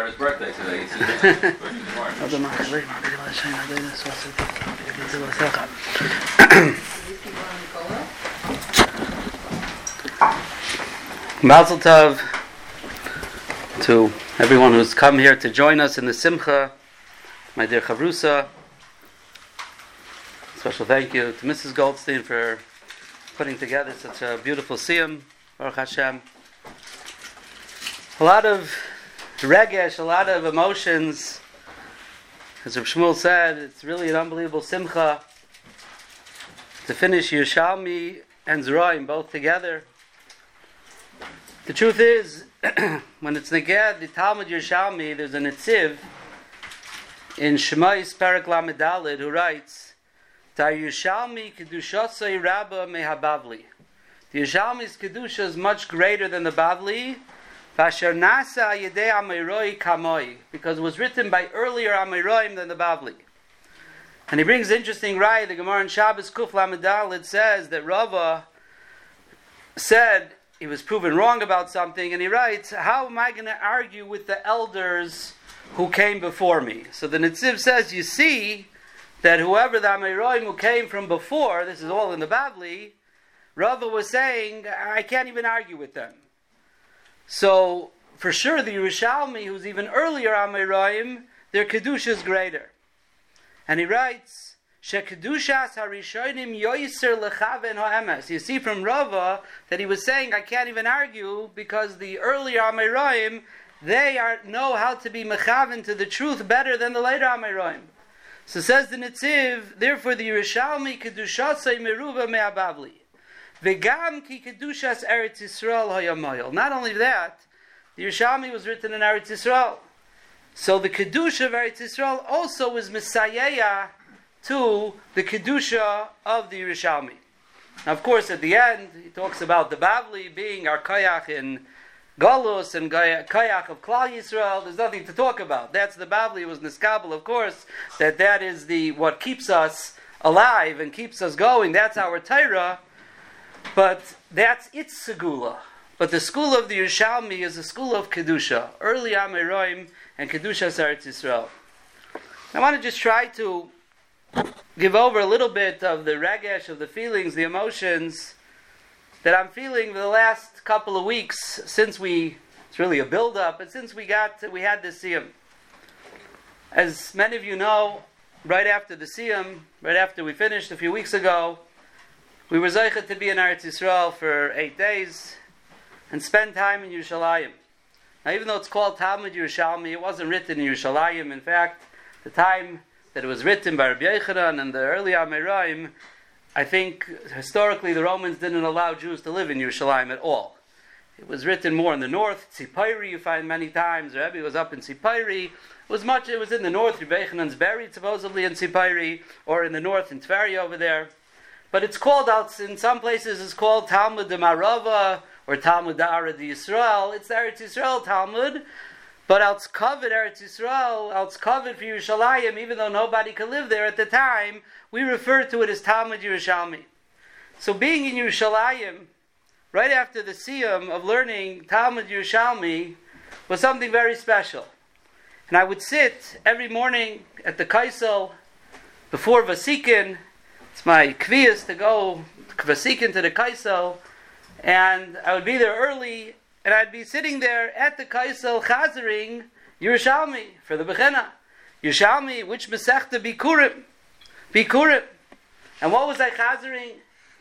Gemara's birthday today. It's birthday Mazel Tov to everyone who's come here to join us in the Simcha, my dear Chavrusa. Special thank you to Mrs. Goldstein for putting together such a beautiful siyum, Baruch Hashem. A lot of regesh, a lot of emotions. As Reb Shmuel said, it's really an unbelievable simcha to finish Yerushalmi and Zerayim both together. The truth is, when it's neged, the Talmud Yerushalmi, there's a Netziv in Shemais Perek Lamed Daled who writes, "Tar Yerushalmi kedushasei rabba mehabavli." The Yerushalmi's kedusha is much greater than the Bavli. Vasher nasa yedei Amiroi kamoi, because it was written by earlier Amiroim than the Bavli. And he brings interesting raya. The Gemara in Shabbos Kuf Lamed Daled says that Rava said he was proven wrong about something, and he writes, "How am I going to argue with the elders who came before me?" So the Netziv says, you see that whoever the Amiroim who came from before, this is all in the Bavli, Rava was saying, I can't even argue with them. So, for sure, the Yerushalmi, who's even earlier Amiroim, their Kedusha is greater. And he writes, "Shekedushas harishonim yoiser lechaven ha'emes." You see from Rava that he was saying, I can't even argue, because the earlier Amiroim, they know how to be mechaven to the truth better than the later Amiroim. So says the Netziv, therefore the Yerushalmi kedushasei meruva me'abavli. V'gam ki kedushas Eretz Yisrael hayamayil. Not only that, the Yerushalmi was written in Eretz Yisrael. So the kedusha of Eretz Yisrael also is Messiah to the kedusha of the Yerushalmi. Now, of course, at the end, he talks about the Bavli being our koyach in Galus and koyach of Klal Yisrael. There's nothing to talk about. That's the Bavli. It was Niskabel, of course, that is what keeps us alive and keeps us going. That's our Torah. But that's its segula. But the school of the Yerushalmi is a school of Kedusha. Early Amiroim and Kedusha Eretz Yisrael. I want to just try to give over a little bit of the regesh, of the feelings, the emotions that I'm feeling for the last couple of weeks since it's really a build-up, but since we had this siyum. As many of you know, right after the siyum, right after we finished a few weeks ago, we were zeichet to be in Eretz Yisrael for 8 days and spend time in Yerushalayim. Now, even though it's called Talmud Yerushalmi, it wasn't written in Yerushalayim. In fact, the time that it was written by Rabbi Yochanan and the early Amiroim, I think historically the Romans didn't allow Jews to live in Yerushalayim at all. It was written more in the north. Tzipori, you find many times. Rebbe was up in Tzipori. It was in the north. Rabbi Yochanan's buried supposedly in Tzipori, or in the north in Tveria over there. But it's called out, in some places it's called Talmud de Marava, or Talmud de Arad Yisrael. It's the Eretz Yisrael Talmud, but it's covered Eretz Yisrael, it's covered for Yerushalayim, even though nobody could live there at the time, we refer to it as Talmud Yerushalmi. So being in Yerushalayim, right after the siyum of learning Talmud Yerushalmi, was something very special. And I would sit every morning at the Kaisel, before Vasikin. It's my kviyas to go Vasikin to the Kaisel, and I would be there early, and I'd be sitting there at the Kaisel chazering Yerushalmi for the Bechina. Yerushalmi, which Masechta Bikurim. And what was I chazering?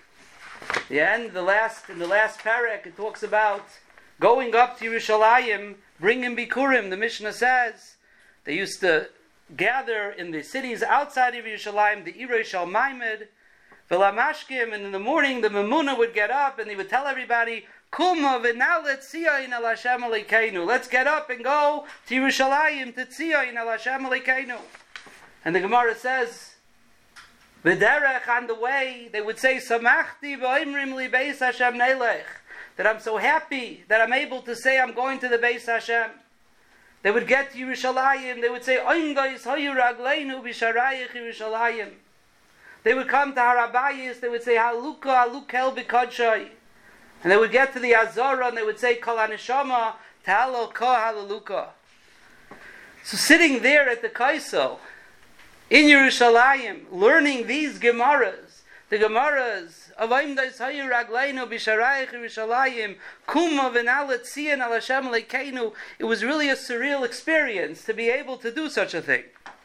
In the last parak, it talks about going up to Yerushalayim, bringing Bikurim. The Mishnah says they used to gather in the cities outside of Yerushalayim, the Irei Shal Maimed, V'lamashkim, and in the morning the Memuna would get up and he would tell everybody, Kuma v'nalet tziyayin al Hashem Elokeinu. Let's get up and go to Yerushalayim to tziyayin al Hashem Elokeinu. And the Gemara says, V'derech, on the way, they would say, Samachti v'oimrim li beis Hashem nelech, that I'm so happy that I'm able to say I'm going to the Beis Hashem. They would get to Yerushalayim, they would say, Oingais hayu ragleinu b'sharayich Yerushalayim. They would come to Harabayis, they would say, Haluka, Halukel b'kodshay. And they would get to the Azara, and they would say, Kol HaNeshama, Tahalo Ko Halaluka. So sitting there at the Kaisel, in Yerushalayim, learning these Gemaras, the Gemaras of Aimdais Hayu Ragleinu Bisharayich Yerushalayim, Kuma V'Nalet Tzion Al Hashem Lekeinu, it was really a surreal experience to be able to do such a thing.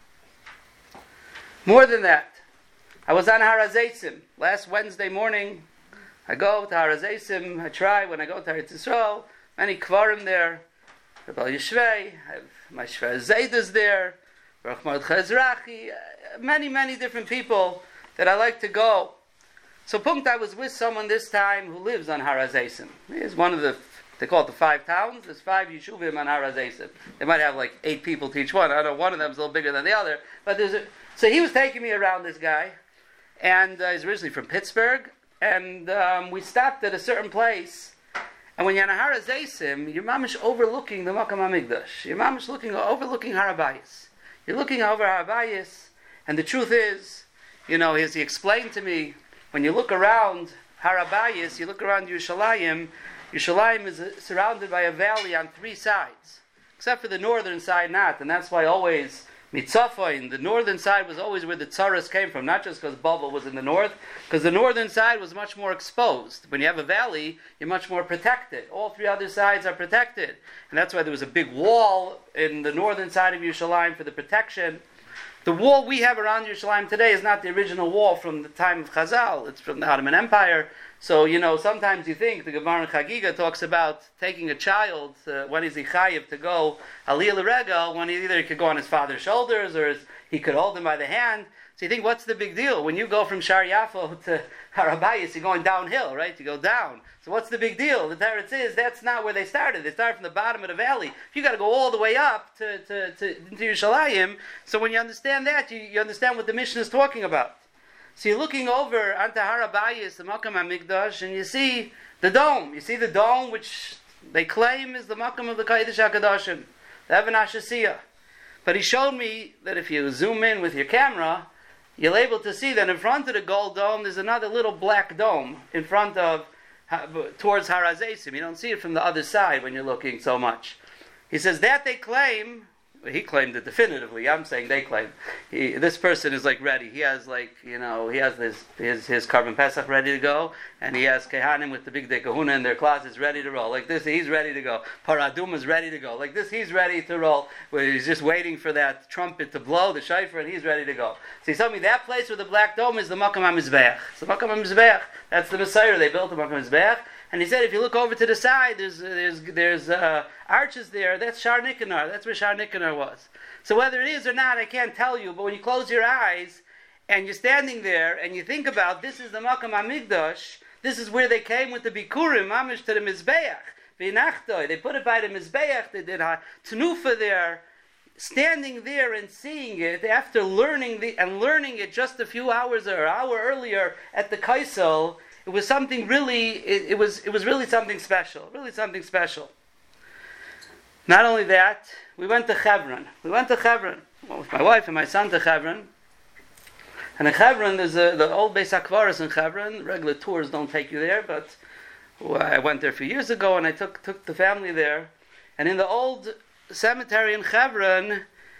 More than that, I was on Har HaZeitzim last Wednesday morning. I go to Har HaZeitzim, I try when I go to Eretz Yisrael, many Kvarim there, Rabbi Yishvei, I have my Shver Zaydas there, Baruch Mordechai Ezrachi, many different people that I like to go. So Punkt, I was with someone this time who lives on Har HaZeitzim. He's one of the, they call it the 5 towns, there's 5 Yeshuvim on Har HaZeitzim. They might have like 8 people to each one, I know one of them is a little bigger than the other, but so he was taking me around, this guy, and he's originally from Pittsburgh, and we stopped at a certain place. And when you're on Har HaZeitzim, you're mamish overlooking the Makam HaMikdash. You're mamish overlooking Har HaBayis. You're looking over Har HaBayis, and the truth is, as he explained to me, when you look around Har HaBayis, you look around Yerushalayim, Yerushalayim is surrounded by a valley on 3 sides, except for the northern side not, and that's why always Mitzafayin, the northern side was always where the tzaras came from, not just because Babel was in the north, because the northern side was much more exposed. When you have a valley, you're much more protected. All 3 other sides are protected. And that's why there was a big wall in the northern side of Yerushalayim for the protection. The wall we have around Yerushalayim today is not the original wall from the time of Chazal. It's from the Ottoman Empire. So, sometimes you think the Gemara in Chagiga talks about taking a child, when he's chayiv, to go aliyah l'regel, when he could go on his father's shoulders, or he could hold him by the hand. So you think, what's the big deal? When you go from Shar Yafo to Har HaBayis, you're going downhill, right? You go down. So what's the big deal? The Teretz is, that's not where they started. They started from the bottom of the valley. You got to go all the way up to into Yerushalayim. So when you understand that, you understand what the Mishnah is talking about. So you're looking over onto Har HaBayis, the Makam HaMikdash, and you see the dome. You see the dome, which they claim is the Makam of the Kodesh HaKadoshim, the Even HaShasiyah. But he showed me that if you zoom in with your camera, you're able to see that in front of the gold dome, there's another little black dome in front of, towards Har HaZeitzim. You don't see it from the other side when you're looking so much. He says that they claim, he claimed it definitively. I'm saying they claim. This person is ready. He has he has his Carbon Pesach ready to go, and he has Kehanim with the big Dei Kahuna in their closets ready to roll. Like this, he's ready to go. Paradum is ready to go. Like this, he's ready to roll. Where he's just waiting for that trumpet to blow, the shofar, and he's ready to go. So he told me that place with the black dome is the Makam HaMizbeach. It's the Makam HaMizbeach. That's the Messiah. They built the Makam HaMizbeach. And he said, if you look over to the side, there's arches there. That's Shar Nicanor. That's where Shar Nicanor was. So whether it is or not, I can't tell you. But when you close your eyes and you're standing there and you think about this is the Makam HaMikdash, this is where they came with the Bikurim, Mamish to the Mizbeach, V'inachtoi. They put it by the Mizbeach. They did Tenufa there. Standing there and seeing it after learning it just a few hours or an hour earlier at the Kaisel. It was something really. It was really something special. Really something special. Not only that, we went to Hebron. With my wife and my son to Hebron. And in Hebron, there's the old Beis HaKvaros in Hebron. Regular tours don't take you there, but I went there a few years ago, and I took the family there. And in the old cemetery in Hebron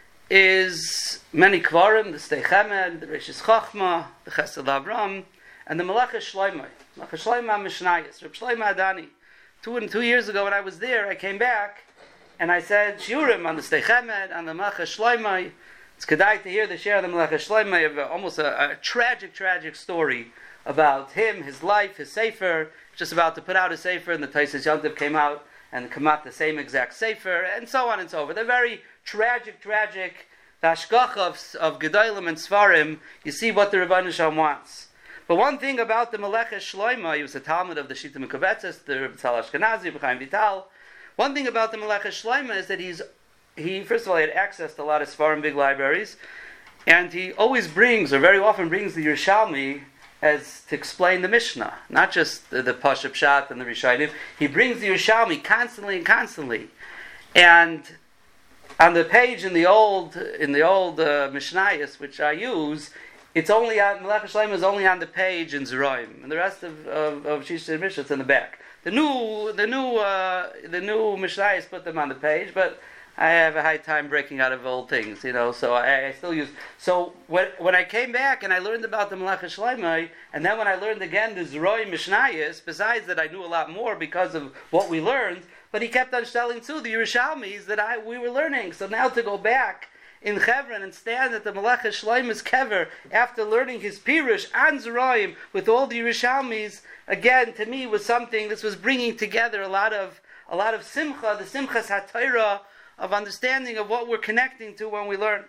is many Kvarim, the Stei Chemed, the Rishis Chochma, the Chesed Avram, and the Melech Shloimeh. Melech Shloimeh Mishnayos, Reb Shloimeh Adani. 2 years ago when I was there, I came back and I said Shiurim on the Stei Chemed, on the Melech Shloimeh. It's kedai to hear the share of the Melech Shloimeh, of almost a tragic story about him, his life, his sefer. Just about to put out a sefer, and the Taisus Yontif came out and come out the same exact sefer, and so on and so forth. They're very tragic. The hashgacha of Gedolim and Sfarim, you see what the Rebbeinu Shalom wants. But one thing about the Melech Shloimeh, he was a Talmud of the Shita Mekubetzes, the Rebbe Tzal Ashkenazi, Rebbe Chaim Vital. One thing about the Melech Shloimeh is that he first of all, he had access to a lot of Sfarim, big libraries, and he always brings, or very often brings, the Yerushalmi as to explain the Mishnah, not just the Pashup Pshat and the Rishonim. He brings the Yerushalmi constantly. And on the page in the old Mishnayos, which I use, it's only on Melech Shloimeh is only on the page in Zeraim, and the rest of Shisha and Mishnah it's in the back. The new Mishnayos put them on the page, but I have a hard time breaking out of old things, so I still use. So when I came back and I learned about the Malacha Shleimai, and then when I learned again the Zroi Mishnayos, besides that I knew a lot more because of what we learned, but he kept on telling too the Yerushalmis that we were learning. So now to go back in Chevron and stand at the Malacha Shleima's kever after learning his Pirush and Zroim with all the Yerushalmis, again, to me was something, this was bringing together a lot of simcha, the simchas HaTorah, of understanding of what we're connecting to when we learn.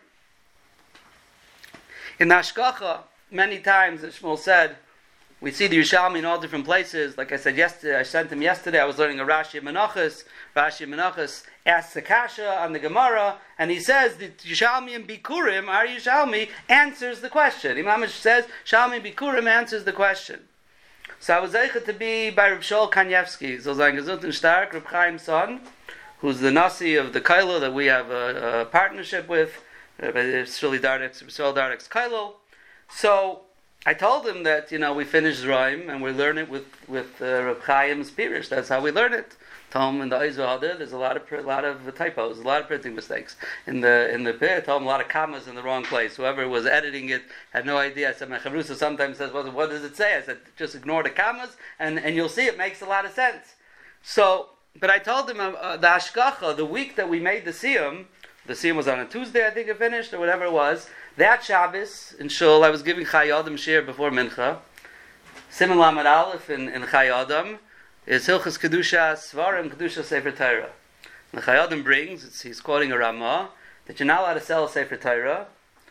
In Hashgacha, many times, as Shmuel said, we see the Yerushalmi in all different places. Like I said yesterday, I sent him yesterday, I was learning a Rashi Menachos. Rashi Menachos asks the Kasha on the Gemara, and he says that Yerushalmi and Bikurim, our Yerushalmi, answers the question. Imam says, Yerushalmi and Bikurim answers the question. So I was able to be by Reb Shaul Kanievsky, so sein gesund und stark, Reb Chaim's son, who's the Nasi of the Kailo that we have a partnership with, Shuli Dardek's Kailo. So I told him that, we finished Zroim and we learn it with Reb Chaim's Pirush. That's how we learn it. Told him in the Eizah Hadid, there's a lot of typos, a lot of printing mistakes in the pit. I told him a lot of commas in the wrong place. Whoever was editing it had no idea. I said, my Chavrusa sometimes says, well, what does it say? I said, just ignore the commas and you'll see it makes a lot of sense. So, but I told him the Hashgacha, the week that we made the Siyum was on a Tuesday, I think it finished, or whatever it was. That Shabbos in Shul, I was giving Chai Adam Shir before Mincha. Siman Lamed Aleph in Chai Adam is Hilchas Kedusha Svarim Kedusha Sefer Torah. The Chai Adam brings, he's quoting a Ramah, that you're not allowed to sell a Sefer Torah,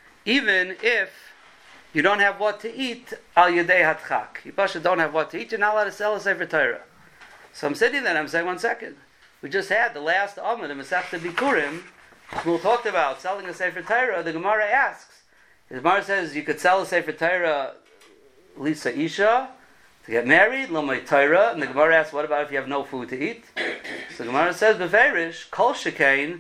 even if you don't have what to eat, al yedei hatchak. You don't have what to eat, you're not allowed to sell a Sefer Torah. So I'm sitting there and I'm saying, 1 second. We just had the last Amud in Masechta Bikurim. Shmuel talked about selling a Sefer Torah. The Gemara asks. The Gemara says you could sell a Sefer Torah, Lisa Isha, to get married, Lomay Torah. And the Gemara asks, what about if you have no food to eat? So the Gemara says, Beferish, Kol Shekain,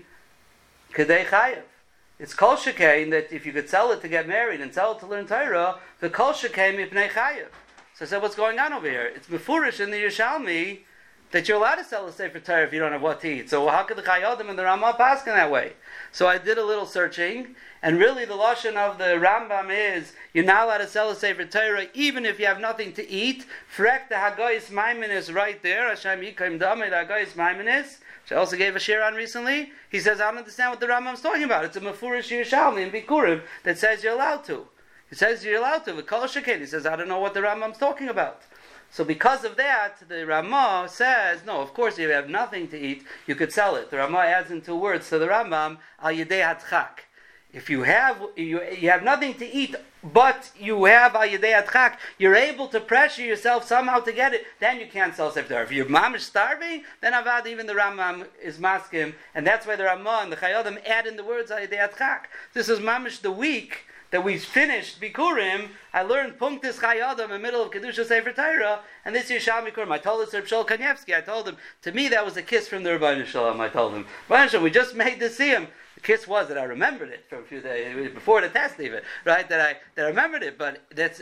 Kedei Chayev. It's Kol Shekain that if you could sell it to get married and sell it to learn Torah, the Kol Shekain Mipnei Chayev. So I said, what's going on over here? It's Mefurish in the Yerushalmi that you're allowed to sell a Sefer Torah if you don't have what to eat. So how could the Chai Adam and the Ramah pass in that way? So I did a little searching, and really the lashon of the Rambam is you're not allowed to sell a Sefer Torah even if you have nothing to eat. Frek the Hagoyis Maimonides right there. Hashem Yikaim Damei the Hagoyis Maimonides, which I also gave a share on recently. He says, I don't understand what the Rambam's talking about. It's a Mefurish Yerushalmi in Bikurim that says you're allowed to. He says you're allowed to. V'kol Sheken. He says, I don't know what the Rambam's talking about. So because of that, the Ramah says, no, of course, if you have nothing to eat, you could sell it. The Ramah adds in 2 words to the Rambam, al yedei hatchak. If you have nothing to eat, but you have al yedei hatchak, you're able to pressure yourself somehow to get it, then you can't sell Sefer Torah. If your mom is starving, then avad, even the Rambam is maskim, and that's why the Ramah and the Chai Adam add in the words al yedei hatchak. This is mamish the week that we finished Bikurim. I learned Punktis Chai Adam in the middle of Kedusha Sefer Torah, and this Yerushalmi Bikurim. I told it to Reb Shaul Kanievsky. I told him, to me that was a kiss from the Rebbeinu Shalom. I told him, Rebbeinu Shalom, we just made the Siyum. The kiss was that I remembered it from a few days before the test, even right. That I remembered it, but this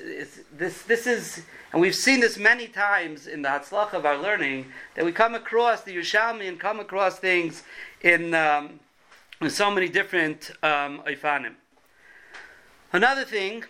is, and we've seen this many times in the Hatzlach of our learning that we come across the Yerushalmi and come across things in so many different Oifanim. Another thing,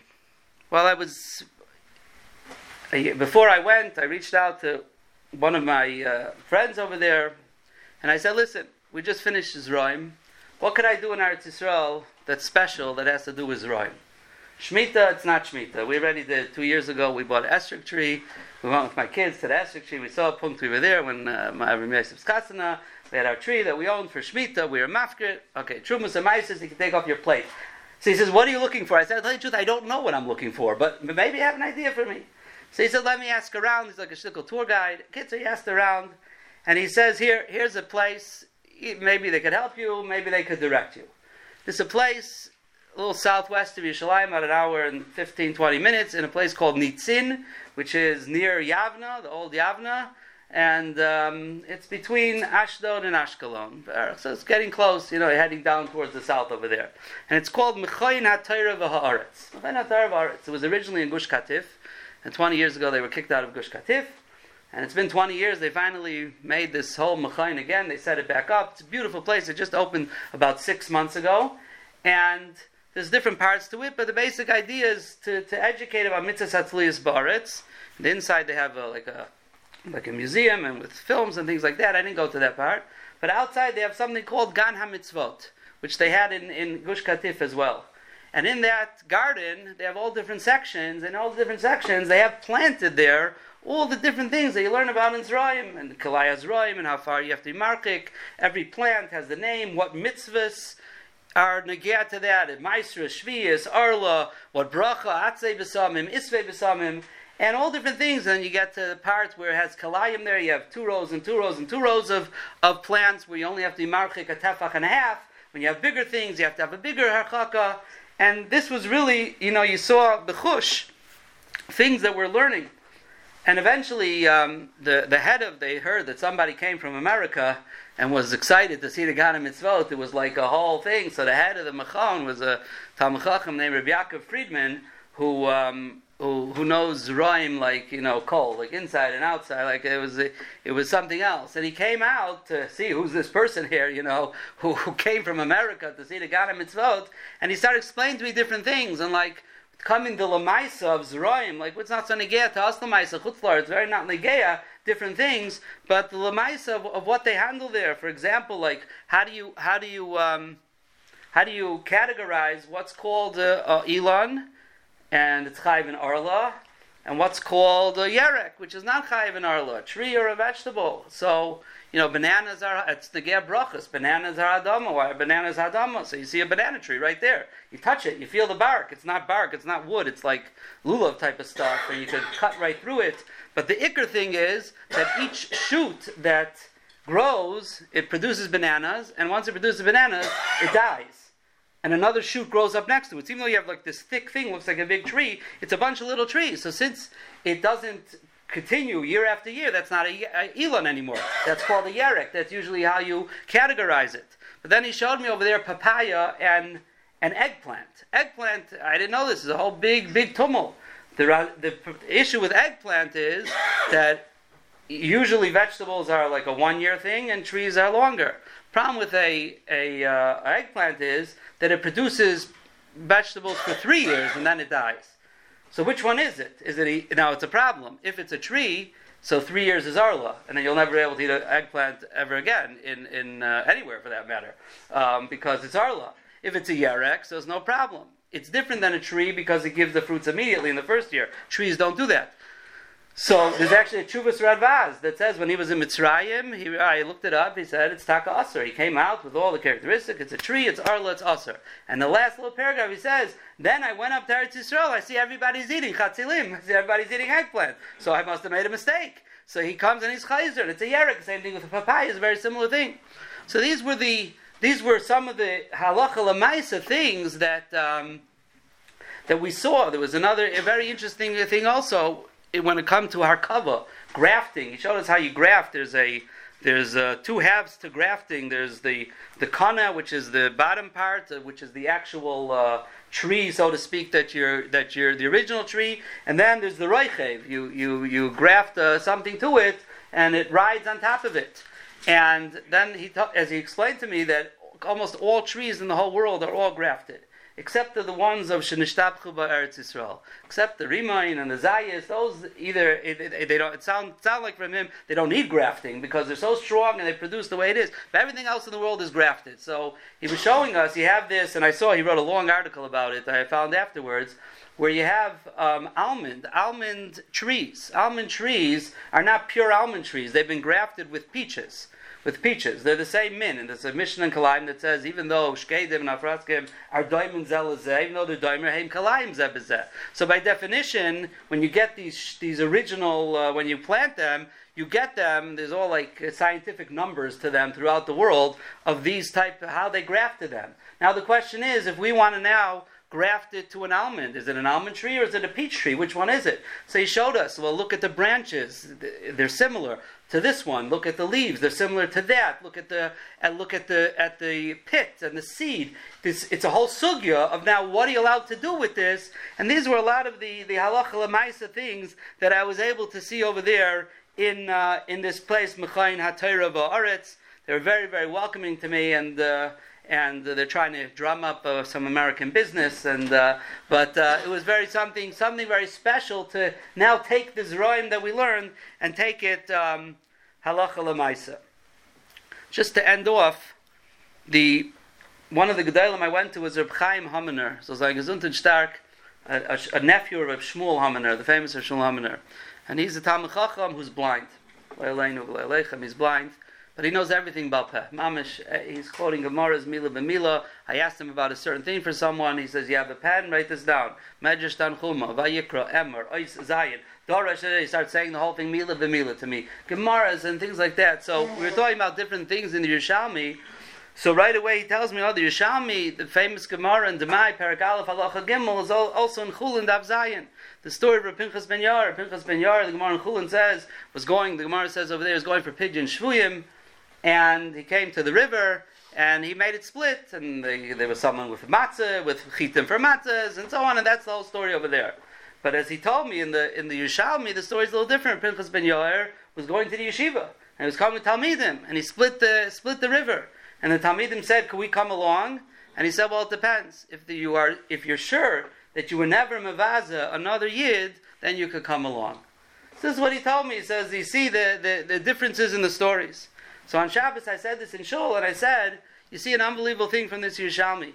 before I went, I reached out to one of my friends over there, and I said, listen, we just finished Zroim. What could I do in Eretz Yisrael that's special that has to do with Zroim? Shemitah, it's not Shemitah. We already did 2 years ago, we bought an esrog tree. We went with my kids to the esrog tree. We saw a punkt, we were there when my Rabbi Yosef Skatzana, we had our tree that we owned for Shemitah. We were mafkir. Okay, Trumas and Maisis, you can take off your plate. So he says, what are you looking for? I said, I'll tell you the truth, I don't know what I'm looking for, but maybe you have an idea for me. So he said, let me ask around. He's like a shtickle tour guide. So he asked around, and he says, here's a place, maybe they could help you, maybe they could direct you. There's a place, a little southwest of Yerushalayim, about an hour and 15, 20 minutes, in a place called Nitzin, which is near Yavna, the old Yavna, and it's between Ashdod and Ashkelon. So it's getting close, heading down towards the south over there. And it's called Mechayin HaTorah V'Ha'aretz. Mechayin HaTorah V'Ha'aretz. It was originally in Gush Katif, and 20 years ago they were kicked out of Gush Katif, And it's been 20 years, they finally made this whole Mechain again. They set it back up. It's a beautiful place. It just opened about 6 months ago. And there's different parts to it, but the basic idea is to educate about Mitzvahs Hatzlius Ba'aretz. The inside they have like a museum and with films and things like that. I didn't go to that part. But outside they have something called Gan HaMitzvot, which they had in Gush Katif as well. And in that garden, they have all different sections, and all the different sections, they have planted there all the different things that you learn about in Zerayim, and Kalaya Zerayim, and how far you have to be markik. Every plant has the name, what mitzvahs are negea to that, Maisra, Shvius, Arla, what bracha, Atzei B'samim, Isvei B'samim, and all different things. And then you get to the part where it has Kalayim there, you have 2 rows and 2 rows and 2 rows of plants, where you only have to be markik a tefach and a half. When you have bigger things, you have to have a bigger harchaka. And this was really, you saw B'chush, things that we're learning. And eventually, the head of, they heard that somebody came from America and was excited to see the Gan HaMitzvot. It was like a whole thing. So the head of the Mechon was a Talmid Chacham named Rabbi Yaakov Friedman, who knows Zerayim like, cold, like inside and outside. Like it was something else. And he came out to see who's this person here, who came from America to see the Gan HaMitzvot. And he started explaining to me different things. And like, coming the Lamaisa of Zerayim, like what's not so negea to us Lamaisa, Chutzlar, it's very not negea, different things, but the Lamaisa of what they handle there. For example, like how do you categorize what's called Elon, and it's Chayv and Arla, and what's called Yerek, which is not Chayv and Arla, a tree or a vegetable. So, bananas are, it's the Ger Brachas, bananas are Adama. Why are bananas Adama? So you see a banana tree right there. You touch it, you feel the bark. It's not bark, it's not wood, it's like lulav type of stuff, and you could cut right through it. But the ikr thing is that each shoot that grows, it produces bananas, and once it produces bananas, it dies. And another shoot grows up next to it. So even though you have like this thick thing, looks like a big tree, it's a bunch of little trees. So since it doesn't continue year after year, that's not a Elon anymore. That's called a Yerek. That's usually how you categorize it. But then he showed me over there papaya and eggplant. Eggplant, I didn't know this, is a whole big tumult. The issue with eggplant is that usually vegetables are like a 1-year thing and trees are longer. Problem with a eggplant is that it produces vegetables for 3 years and then it dies. So which one is it? Now it's a problem. If it's a tree, so 3 years is Arla, and then you'll never be able to eat an eggplant ever again in anywhere for that matter, because it's Arla. If it's a Yerek, so there's no problem. It's different than a tree because it gives the fruits immediately in the first year. Trees don't do that. So there's actually a Chuvas Radvaz that says when he was in Mitzrayim, I looked it up, he said it's Taka Aser. He came out with all the characteristics. It's a tree, it's Arla, it's Aser. And the last little paragraph he says, then I went up to Eretz Yisrael, I see everybody's eating Chatzilim, I see everybody's eating eggplant. So I must have made a mistake. So he comes and he's Chayzer, and it's a Yerek. Same thing with the papaya, it's a very similar thing. So these were some of the halacha lemaisa things that we saw. There was a very interesting thing also when it comes to harkava, grafting. He showed us how you graft. There's 2 halves to grafting. There's the kana, which is the bottom part, which is the actual tree, so to speak, that you're the original tree, and then there's the roichev. You graft something to it, and it rides on top of it. And then as he explained to me that almost all trees in the whole world are all grafted, except the ones of Shenishtabchu Ba'eretz Yisrael. Except the Rimayin and the Zayis, those either, they don't, it sound like from him, they don't need grafting because they're so strong and they produce the way it is. But everything else in the world is grafted. So he was showing us, you have this, and I saw he wrote a long article about it, I found afterwards, where you have almond trees. Almond trees are not pure almond trees. They've been grafted with peaches. They're the same min, and there's a Mishnah in Kalayim that says even though Shkeidim and Afraskim are doimen zelazeh, even though they're doimer heim Kalayim zebezeh. So by definition, when you get these original, when you plant them, you get them. There's all like scientific numbers to them throughout the world of these type, how they grafted them. Now the question is, if we want to now graft it to an almond, is it an almond tree or is it a peach tree? Which one is it? So he showed us. Well, look at the branches; they're similar to this one. Look at the leaves; they're similar to that. Look at the pit and the seed. It's a whole sugya of now what are you allowed to do with this? And these were a lot of the halacha lemaisa things that I was able to see over there in this place, Mechayin HaTorah Ba'aretz. They were very, very welcoming to me, and they're trying to drum up some American business, but it was something very special to now take this Roim that we learned and take it halacha l'maisa. Just to end off, one of the Gedolim I went to was Reb Chaim Hammener. So it was like Gesundheit Stark, a nephew of Reb Shmuel Hammener, the famous Reb Shmuel Hammener. And he's a Talmid Chacham who's blind. He's blind. But he knows everything about Peh. Mamish, he's quoting Gemara's Mila B'Mila. I asked him about a certain thing for someone. He says, you have a pen? Write this down. Medrash Tanchuma, Vayikra, Emor, Ois Zayin. Dorash, he starts saying the whole thing, Mila B'Mila to me. Gemaras and things like that. So we were talking about different things in the Yerushalmi. So right away he tells me, the Yerushalmi, the famous Gemara in Demai, Perek Aleph, Halacha Gimel, is also in Chulin, Dav Zayin. The story of Pinchas Ben Yair. Pinchas Ben Yair, the Gemara in Chulin says, the Gemara says over there, was going for Pidyon Shvuyim, and he came to the river, and he made it split, and there was someone with matzah, with chitim for matzahs, and so on, and that's the whole story over there. But as he told me in the Yerushalmi, the story is a little different. Pinchas Ben Yair was going to the yeshiva, and he was coming with Talmidim, and he split the river. And the Talmidim said, "Could we come along?" And he said, "Well, it depends. If you're sure that you were never mevaza another yid, then you could come along." So this is what he told me. He says, "You see the differences in the stories." So on Shabbos, I said this in Shul, and I said, "You see an unbelievable thing from this Yerushalmi.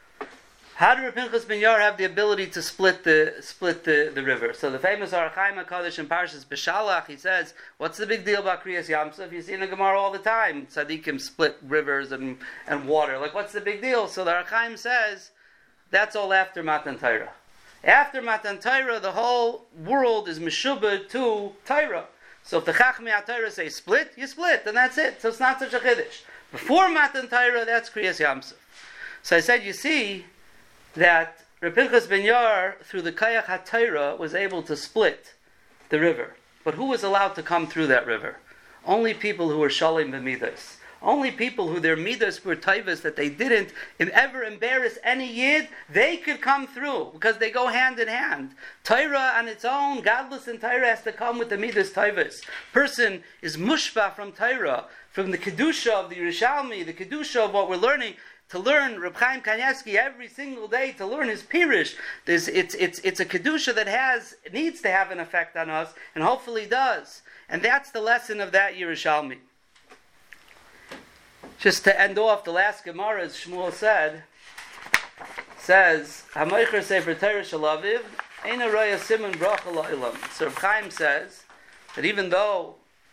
How did Pinchas Ben Yair have the ability to split the river?" So the famous Orach Chaim HaKadosh in Parshas Beshalach, he says, "What's the big deal about Kriyas Yamsuf? You see in the Gemara all the time, tzaddikim split rivers and water. Like, what's the big deal?" So the Orach Chaim says, that's all after Matan Torah. After Matan Torah, the whole world is meshubed to Torah. So if the Chachmei HaTorah say split, you split, and that's it. So it's not such a chiddush. Before Matan Torah, that's Kriyas Yamsuf. So I said, you see that Reb Pinchas Ben Yair, through the Kayach HaTorah, was able to split the river. But who was allowed to come through that river? Only people who were Shalim B'midas. Only people who their midas were taivas, that they didn't ever embarrass any yid, they could come through, because they go hand in hand. Torah on its own, godless and Torah, has to come with the midas taivas. Person is mushba from Torah, from the kedusha of the Yerushalmi, the kedusha of what we're learning. To learn Reb Chaim Kanievsky every single day, to learn his Pirush, it's a kedusha that needs to have an effect on us, and hopefully does. And that's the lesson of that Yerushalmi. Just to end off, the last Gemara, as Shmuel says, "Hamoicher Sefer Torah Shalaviv, Eina Roya Simon Bracha La'ilam." So Reb Chaim says that even though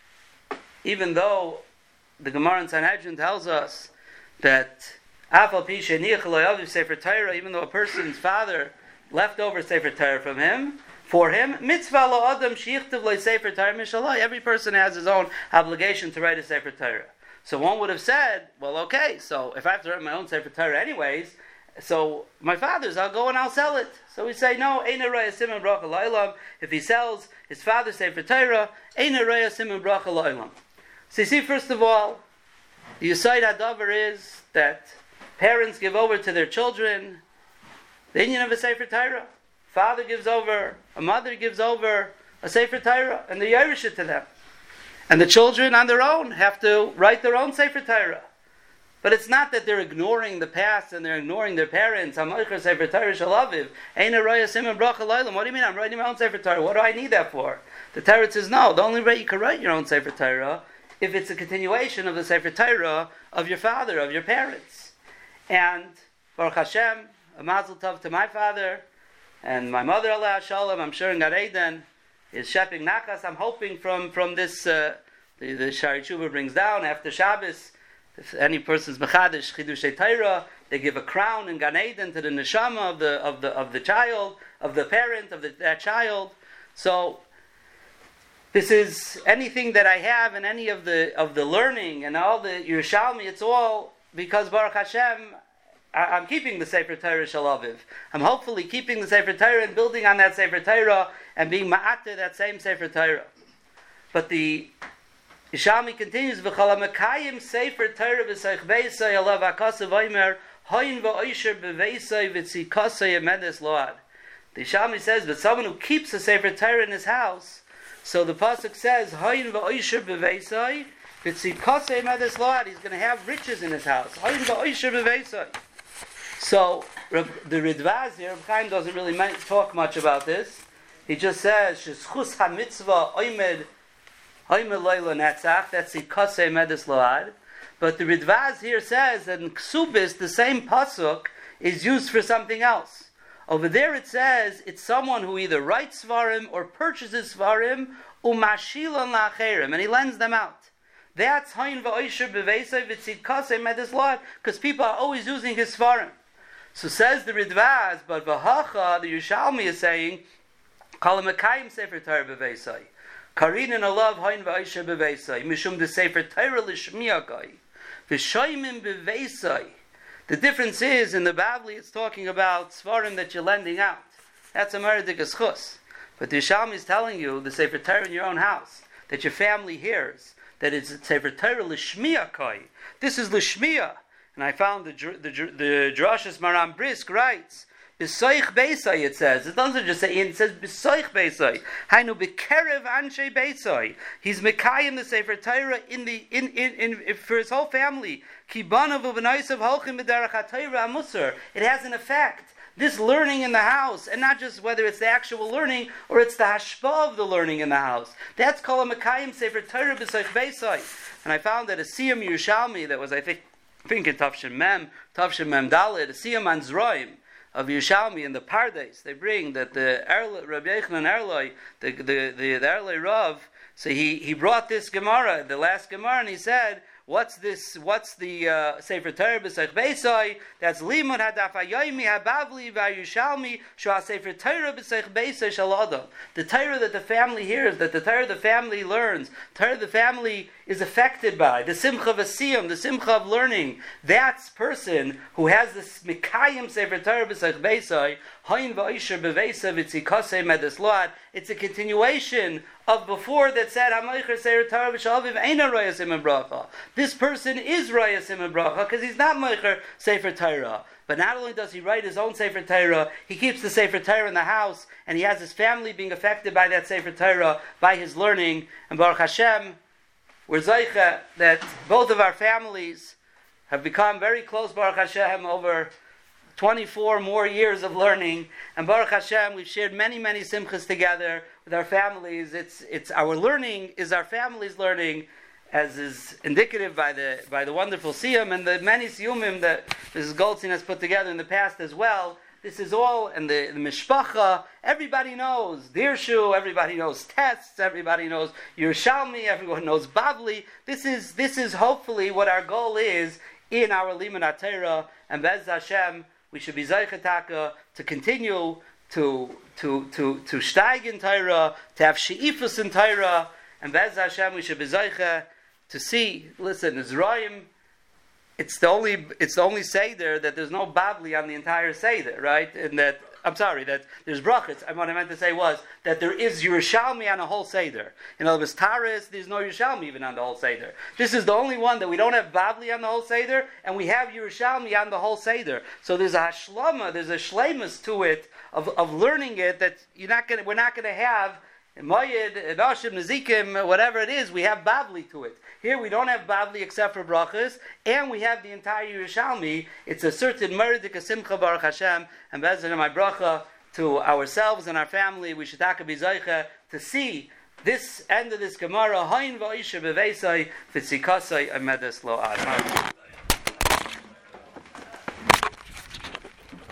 the Gemara in Sanhedrin tells us that Afal Pi Sheniach Lo'aviv Sefer Torah, even though a person's father left over Sefer Torah for him, mitzvah lo adam shichtav lo Sefer Torah mishalai. Every person has his own obligation to write a Sefer Torah. So one would have said, well, okay, so if I have to write my own Sefer Torah anyways, so my father's, I'll go and I'll sell it. So we say, no, Eina Roya Simon Bracha La'ilam. If he sells his father's Sefer Torah, Eina Roya Simon Bracha La'ilam. So you see, first of all, the Yesod HaDavar is that parents give over to their children the inyan of a Sefer Torah. Father gives over, a mother gives over a Sefer Torah, and they Yerush it to them. And the children on their own have to write their own Sefer Torah. But it's not that they're ignoring the past and they're ignoring their parents. Hamoicher Sefer Torah Shalaviv, Eina Roya Simon Bracha La'ilam. What do you mean I'm writing my own Sefer Torah? What do I need that for? The Torah says no. The only way you can write your own Sefer Torah if it's a continuation of the Sefer Torah of your father, of your parents. And Baruch Hashem, a mazel tov to my father and my mother, Allah Shalom. I'm sure in Gan Eden is Sheping Nachas. I'm hoping from this the Shari Tshuva brings down after Shabbos. If any person's mechadish chidushei Torah, they give a crown in Gan Eden to the neshama of the child, of the parent of that child. So this is anything that I have and any of the learning and all the Yerushalmi. It's all because Baruch Hashem, I'm keeping the Sefer Torah Shalaviv. I'm hopefully keeping the Sefer Torah and building on that Sefer Torah and being ma'ateh that same Sefer Torah. But the Yerushalmi continues, V'chala mekayim Sefer Torah v'seich veisai alav akasav oimer hoyin v'oisher b'veisai v'tzikasai emedes load. The Yerushalmi says that someone who keeps the Sefer Torah in his house, So the pasuk says, "Hayin va'oisher beveisai, v'tzidkasei medes load." He's going to have riches in his house. Hayin va'oisher beveisai. So the Ridvaz here, Reb Chaim doesn't really talk much about this. He just says, "Sheschus hamitzvah oimed loyla netzach." That's the kasei medes load. But the Ridvaz here says that in Ksubis, the same pasuk is used for something else. Over there it says it's someone who either writes svarim or purchases svarim umashilan lacherim, and he lends them out. That's hayin va'oisher beveisai v'tzidkasei medes load, because people are always using his svarim. So says the Ridvaz, but v'hacha, the Yerushalmi is saying, kol mekayim sefer Torah beveisai, karinin alav hayin va'oisher beveisai, mishum de sefer Torah lishmiyakai, v'shoymim beveisai. The difference is, in the Bavli, it's talking about svarim that you're lending out. That's a meradik schus. But the Yerushalmi is telling you, the Sefer Torah in your own house, that your family hears, that it's Sefer Torah l'shmiya kai. This is l'shmiya. And I found the Drashas Maram Brisk writes, B'soich Beisai, it says. It doesn't just say in, it says B'soich Beisai. Hainu B'kerev Anshe Beisai. He's Mekayim the Sefer Torah in for his whole family. Kibanav u'v'naisav holchim b'derech ha'Torah ha'musar. It has an effect. This learning in the house, and not just whether it's the actual learning or it's the hashpah of the learning in the house. That's called a Mekayim Sefer Torah B'soich Beisai. And I found that a Siyam Yerushalmi that was, I think in Tavshin Mem Dalet, a Siyam on Zroim of Yerushalmi in the Pardes, they bring that the Rabbi Yochanan Erloi, the Erloi Rav, so he brought this Gemara, the last Gemara, and he said, what's this? What's the Sefer Torah B'soich Beisai? That's Limud Hadaf Hayomi Habavli VaYerushalmi Shua Sefer Torah B'soich Beisai Shalodam. The Torah that the family hears, that the Torah the family learns, Torah the family is affected by, the Simcha V'Siyam, the Simcha of learning. That's person who has this Mikayim Sefer Torah B'soich Beisai, Hayin V'Oisher B'Veisa V'Tzikasei Medes Load. It's a continuation of before that said, HaMoicher Sefer Torah B'Shalviv Eina Royasim Bracha. This person is Royasim Bracha because he's not Moicher Sefer Torah. But not only does he write his own Sefer Torah, he keeps the Sefer Torah in the house, and he has his family being affected by that Sefer Torah, by his learning. And Baruch Hashem, we're Zaycha that both of our families have become very close, Baruch Hashem, over 24 more years of learning. And Baruch Hashem, we've shared many, many simchas together with our families. It's our learning is our family's learning, as is indicative by the wonderful siyum and the many siyumim that Mrs. Goldstein has put together in the past as well. This is all, and the mishpacha, everybody knows Dirshu, everybody knows tests, everybody knows Yerushalmi, everyone knows Bavli. This is hopefully what our goal is in our Limud HaTorah, and Bez Hashem, we should be Zaychataka to continue to steig in Torah, to have she'ifus in Torah, and Bez Hashem, we should be Zaycha to see. Listen, Zrayim, it's the only Seder that there's no Bavli on the entire Seder, right? And that, I'm sorry, that there's brachas. And what I meant to say was that there is Yerushalmi on a whole Seder. In other words, Taras, there's no Yerushalmi even on the whole Seder. This is the only one that we don't have Bavli on the whole Seder, and we have Yerushalmi on the whole Seder. So there's a Hashlama, there's a Shleimus to it, of learning it, that we're not going to have Moyed, Nashim, Nezikim, whatever it is, we have Bavli to it. Here we don't have Bavli except for brachas, and we have the entire Yerushalmi. It's a certain Meridik, a Simcha Baruch Hashem, and Bezalel, my bracha to ourselves and our family. We should take a bizaycha to see this end of this Gemara. Hayin va'isha beveisai v'tzikasai amedes lo ad.